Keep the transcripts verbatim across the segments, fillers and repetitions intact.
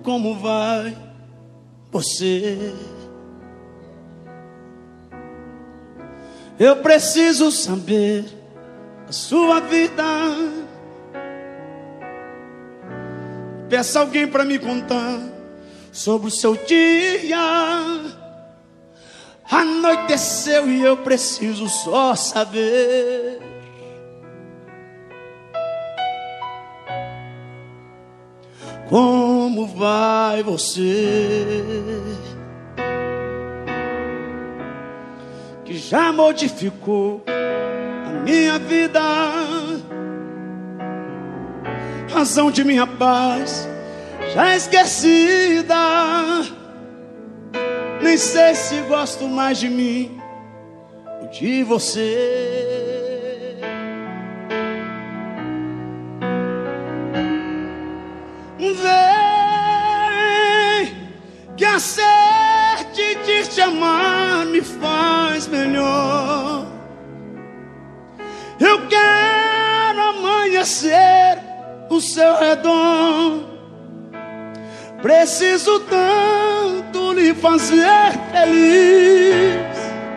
Como vai você? Eu preciso saber a sua vida. Peça alguém para me contar sobre o seu dia. Anoiteceu e eu preciso só saber. Como vai você? Que já modificou a minha vida, razão de minha paz já esquecida. Nem sei se gosto mais de mim ou de você. Vem, que a sede de te amar me faz melhor. Eu quero amanhecer ao seu redor. Preciso tanto lhe fazer feliz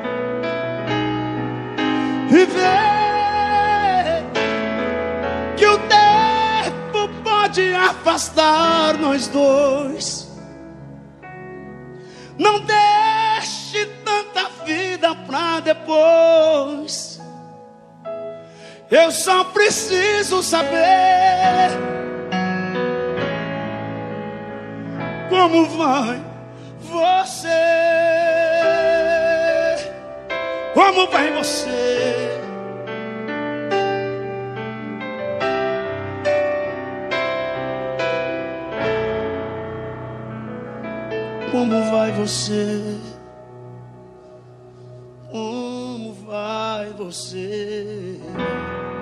e ver que o tempo pode afastar nós dois. Não deixe tanta vida pra depois. Eu só preciso saber como vai você. Como vai você? Como vai você? Como vai você?